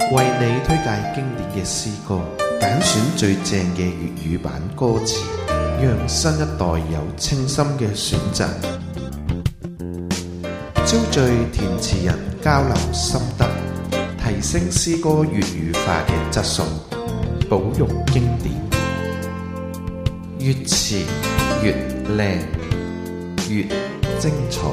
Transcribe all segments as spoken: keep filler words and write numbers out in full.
為你推介經典嘅詩歌，揀選最正嘅粵語版歌詞，讓新一代有清新嘅選擇。招聚填詞人交流心得，提升詩歌粵語化嘅質素，保育經典。越詞越靚，越精彩。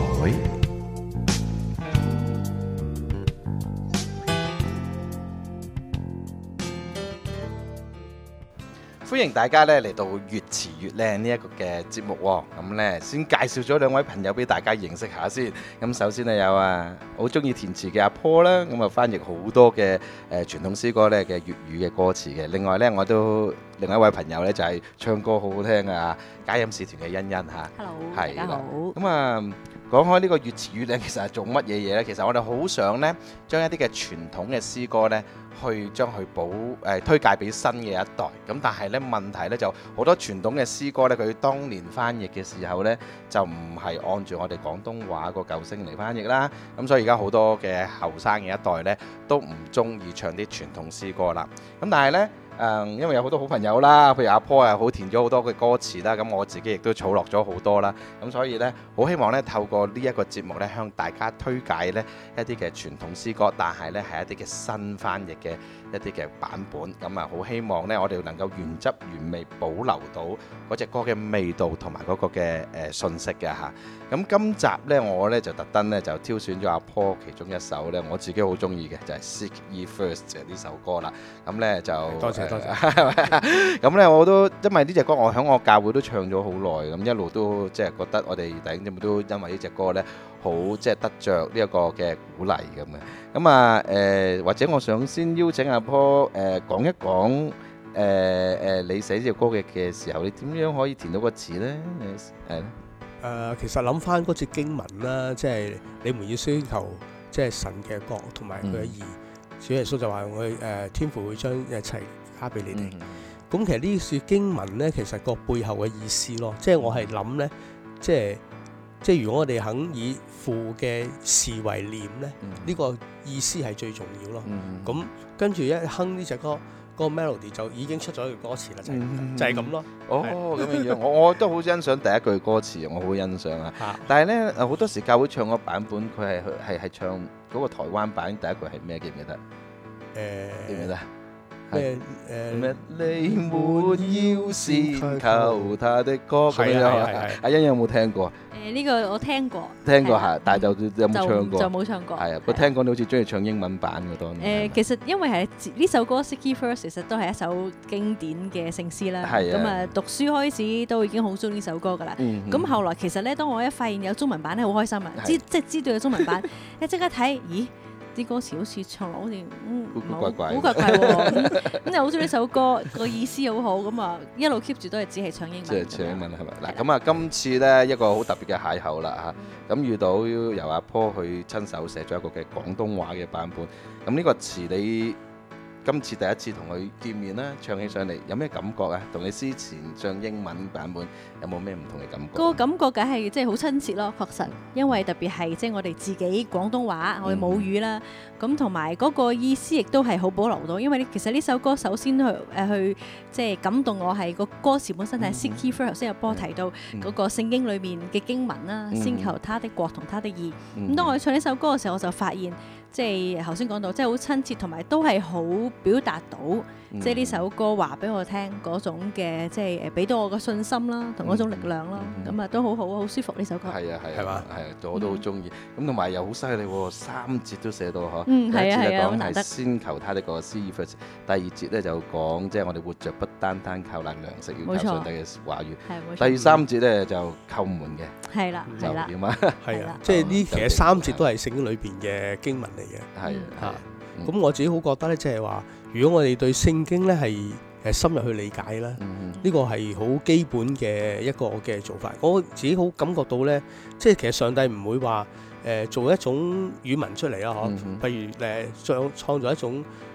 歡迎大家咧嚟到越詞越靚呢一個嘅節目喎，咁咧先介紹咗兩位朋友俾大家認識下先。咁首先咧有啊好中意填詞嘅阿 Paul 啦，咁啊翻譯好多嘅誒傳統詩歌咧嘅粵語嘅歌詞嘅。另外咧我都另外一位朋友咧就係唱歌好好聽嘅啊佳音使團嘅欣欣嚇。 Hello， 大家好。 咁啊講開呢個越詞越靚，其實係做乜嘢嘢咧？其實我哋好想咧將一啲嘅傳統嘅詩歌咧，去將佢保誒、呃、推介俾新嘅一代。咁但係咧問題咧就好多傳統嘅詩歌咧，佢當年翻譯嘅時候咧就唔係按住我哋廣東話個舊聲嚟翻譯啦。咁所以而家好多嘅後生嘅一代咧都唔中意唱啲傳統詩歌啦。咁但係咧誒，因為有好多好朋友啦，譬如阿 Paul 又好填咗好多嘅歌詞啦，咁我自己亦都儲落咗好多啦。咁所以咧好希望咧透過呢一個節目咧向大家推介咧一啲嘅傳統詩歌，但係咧係一啲嘅新翻譯嘅一啲嘅版本。咁啊好希望咧我哋能夠原汁原味保留到嗰隻歌嘅味道同埋嗰個嘅誒信息嘅嚇。咁今集咧我咧就特登咧就挑選咗阿 Paul 其中一首咧我自己好中意嘅就係 Seek Ye First 嘅呢首歌啦。咁咧就多謝多謝。 咁咧我都因為呢隻歌我喺我教會都唱咗好耐，咁一路都即係覺得我哋弟兄姊妹都因為呢隻歌咧好即係得着呢一個嘅鼓勵咁嘅。咁啊誒或者我想先邀請阿 Paul 誒講一講誒誒你寫呢隻歌嘅嘅時候，你點樣可以填到個詞咧？係咧。 誒、呃，其實諗翻嗰節經文啦，即係你們要追求即係神嘅國同埋佢嘅義。嗯、主耶穌就話：我誒、呃、天父會將一切加俾你哋。咁、嗯、其實呢節經文咧，其實個背後嘅意思咯，即係我係諗咧，即係即係如果我哋肯以父嘅事為念咧，呢、嗯、個意思係最重要咯。咁、嗯、跟住一哼呢隻歌。個 melody 就已經出咗個歌詞啦，就係、嗯、就係咁咯。 哦，咁樣樣，我我都好欣賞第一句歌詞，我好欣賞啊。但係咧，好多時教會唱個版本，佢係係係唱嗰個台灣版第一句係咩？記唔記得？誒、呃，記唔記得？咩誒咩？你們要先求他的國咁樣啊？阿欣有冇聽過？ 誒呢個我聽過， 聽過嚇，但係就有冇唱過？ 就冇唱過。係啊， 我聽講你好似中意唱英文版嘅多。誒， 其實因為係呢首歌《Seek Ye First》其實都係一首經典嘅聖詩啦。係啊。咁啊，讀書開始都已經好中意呢首歌㗎啦。嗯。咁後來其實咧，當我一發現有中文版咧，好開心啊！知即係知道有中文版，一即刻睇，咦？啲歌詞好似唱落好似嗯好怪怪， 好怪怪喎。咁又好中意呢首歌，個意思好好，咁啊一路 keep 住都係只係唱英文。 即係唱英文係咪？嗱咁啊，今次咧一個好特別嘅邂逅啦嚇，咁遇到由阿 Paul 去親手寫咗一個嘅廣東話嘅版本。咁呢個詞你今次第一次同佢見面啦，唱起上嚟有咩感覺啊？同你之前唱英文版本有冇咩唔同嘅感覺？ 個感覺梗係即係好親切咯，確實，因為特別係即係我哋自己廣東話，我哋母語啦，咁同埋嗰個意思亦都係好保留到，因為其實呢首歌首先去誒去即係感動我係個歌詞本身係 Seek Ye First，頭先阿波提到嗰個聖經裏面嘅經文啦，先求他的國同他的義。咁當我唱呢首歌嘅時候，我就發現即係頭先講到，即係好親切，同埋都係好表達到，即係呢首歌話俾我聽嗰種嘅，即係誒俾到我個信心啦，同嗰種力量啦，咁啊都好好啊，好舒服呢首歌。 係啊係啊，係啊，我都好中意。咁同埋又好犀利喎，三節都寫到嗬。 嗯，係啊係啊， 好難得。先求他的國，Seek Ye First。第二節咧就講，即係我哋活着不單單靠那糧食，要靠上帝嘅話語。第三節咧就叩門嘅。 係啦，係啦。 點啊？ 係啊，即係呢其實三節都係聖經裏邊嘅經文嚟嘅。 係啊。 咁我自己好覺得咧，即係話，如果我哋對聖經咧係誒深入去理解啦，呢、嗯、個係好基本嘅一個嘅做法。我自己好感覺到咧，即係其實上帝唔會話誒、呃、做一種語文出嚟啦，嗬、嗯，譬如誒創創造一種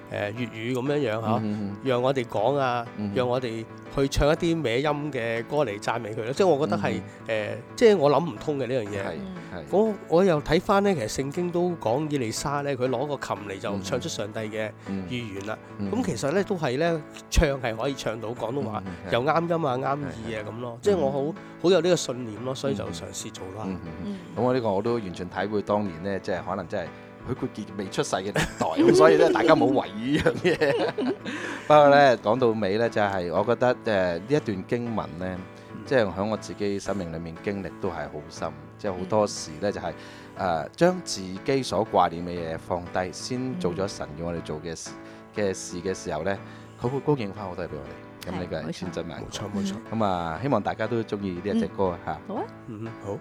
誒粵語咁樣樣嚇， 嗯嗯讓我哋講啊， 嗯讓我哋去唱一啲歪音嘅歌嚟讚美佢咯。即係我覺得係誒、 嗯呃，即係我諗唔通嘅呢樣嘢。 係係我我又睇翻咧，其實聖經都講以利沙咧，佢攞個琴嚟就唱出上帝嘅預言啦。咁、 嗯其實咧都係咧唱係可以唱到廣東話， 嗯又啱音啊、啱意啊咁咯。即係我好好有呢個信念咯，所以就嘗試做啦。 嗯嗯嗯咁我呢個我都完全體會當年咧，即係可能真係許冠傑未出世嘅年代，咁所以咧大家冇懷疑呢樣嘢。不過咧講到尾咧，就係我覺得誒呢一段經文咧，即係喺我自己生命裡面經歷都係好深，即係好多時咧就係誒將自己所掛念嘅嘢放低，先做咗神要我哋做嘅事嘅事嘅時候咧，佢會供應翻好多嘢俾我哋。咁呢個係千真萬確。 冇錯冇錯。 咁啊，希望大家都中意呢一隻歌嚇。 好啊。 嗯好。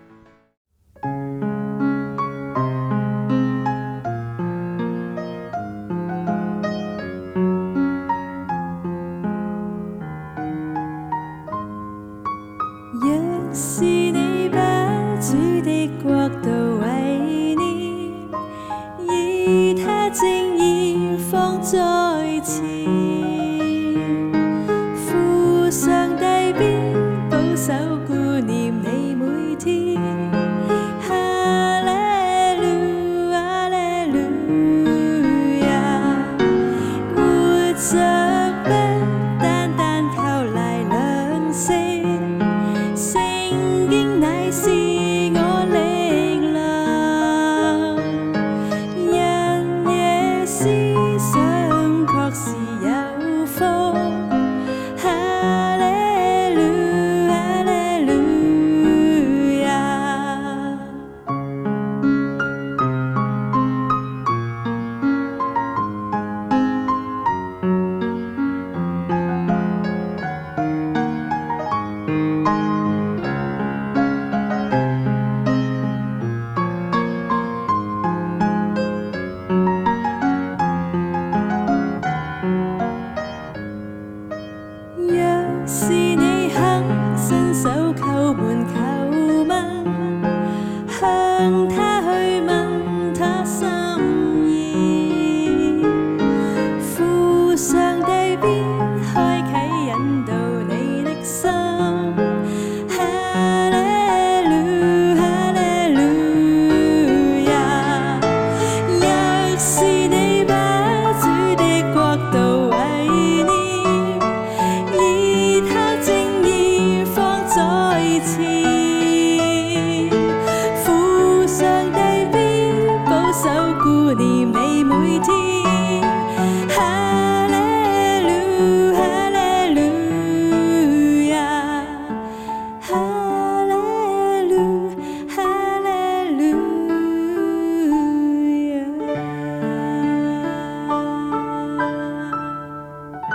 若是你把主的國度為念，以他正義放在前，父上帝必保守顧念你每天。哈利路哈利路亞，活着不單單靠賴糧食，聖經乃是我力量，人夜思想確是有福。哈利路哈利路亞。若是你肯伸手叩門求問，向他去問他心意，父上帝必開啟引導你的心。哈利路哈利路亞，若是你把主的國度為念，以他正義放在前，父上帝必保守顧念你每天。哈利路哈利路亞，哈利路哈利路亞。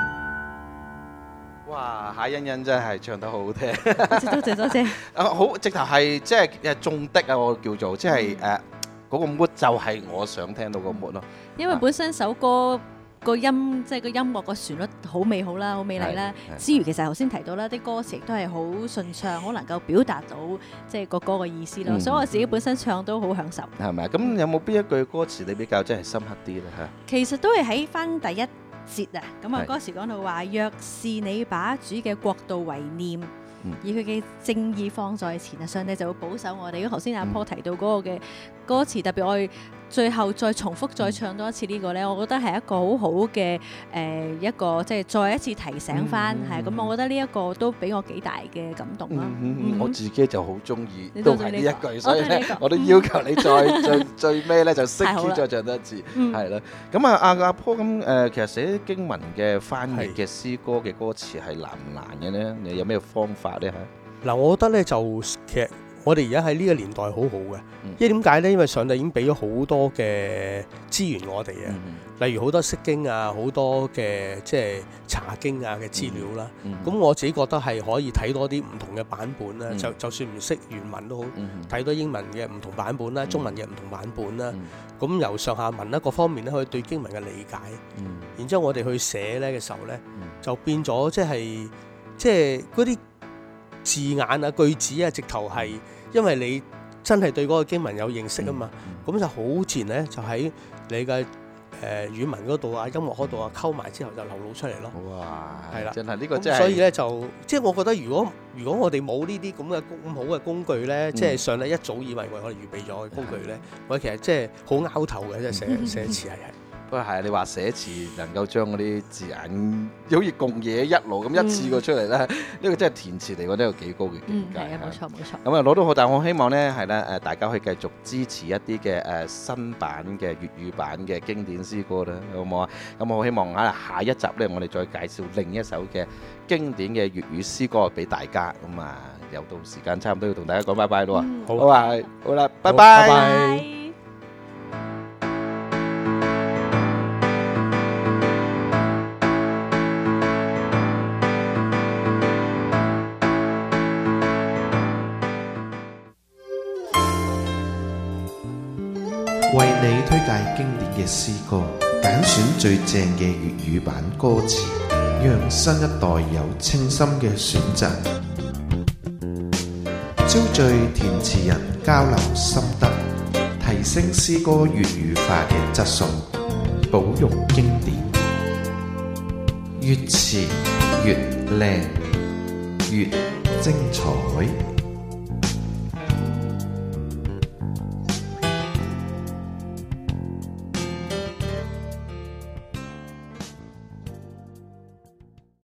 哇！夏欣欣真係唱得好好聽。 多謝多謝。 啊，好，直頭係即係誒中的啊！我叫做即係誒嗰個 mood 就係我想聽到個 mood 咯。 因為本身首歌個音即係個音樂個旋律好美好啦，好美麗啦。 係係之餘其實頭先提到啦，啲歌詞亦都係好順暢，好能夠表達到即係個歌嘅意思咯。 嗯所以我自己本身唱都好享受。 係咪啊？咁有冇邊一句歌詞你比較真係深刻啲咧嚇？ 其實都係喺翻第一節啊，咁啊係歌詞講到話，若是你把主嘅國度為念， 嗯以佢嘅正義放在前啊，上帝就會保守我哋。如果頭先阿嗯 Paul 提到嗰個嘅歌詞，特別我哋最後再重複再唱多一次呢個呢，我覺得係一個好好嘅誒一個即係再一次提醒翻，係咁、我覺得呢一個都俾我幾大嘅感動啦。 嗯我自己就好中意， 你都係呢都中意呢個一句，所以咧我都係呢個我都要求你再最最尾咧就識太好 key 啦再唱多一次， 嗯係啦。咁啊阿阿 Paul 咁誒，其實寫經文嘅翻譯係嘅詩歌嘅歌詞係難唔難嘅咧？你有咩方法咧嚇？ 嗱，我覺得咧就其實我哋而家喺呢個年代好好嘅， 嗯因為點解咧？因為上帝已經俾咗好多嘅資源我哋啊， 嗯例如好多釋經啊，好多嘅即係查經啊嘅資料啦。 嗯咁、我自己覺得係可以睇多啲唔同嘅版本啦， 嗯就就算唔識原文都好， 嗯睇多英文嘅唔同版本啦， 嗯中文嘅唔同版本啦。 嗯咁、由上下文啦各方面咧，可以對經文嘅理解。 嗯然之後我哋去寫咧嘅時候咧， 嗯就變咗即係即係嗰啲字眼啊、句子啊，直頭係因為你真係對嗰個經文有認識啊嘛，咁、就好自然咧，就喺你嘅誒誒語文嗰度啊、音樂嗰度啊溝埋之後就流露出嚟咯。 哇， 係啦真係呢個真係。 咁所以咧就即係我覺得，如果如果我哋冇呢啲咁嘅咁好嘅工具咧，即係上帝一早以為為我哋預備咗嘅工具咧，我其實即係好拗頭嘅，即係寫寫詞係係。 不過係啊，你話寫詞能夠將嗰啲字眼好似共冶一爐咁一次過出嚟咧，呢個真係填詞嚟講都有幾高嘅境界。 係啊，冇錯冇錯。 咁啊攞到好，但我希望咧係咧誒，大家可以繼續支持一啲嘅誒新版嘅粵語版嘅經典詩歌啦，好唔好啊？咁我希望啊下一集咧，我哋再介紹另一首嘅經典嘅粵語詩歌俾大家。咁啊，又到時間差唔多要同大家講拜拜咯喎。 好好啊，好啦，拜好拜。 拜拜為你推介經典嘅詩歌，揀選最正嘅粵語版歌詞，讓新一代有清新嘅選擇。招聚填詞人交流心得，提升詩歌粵語化嘅質素，保育經典。越詞越靚，越精彩。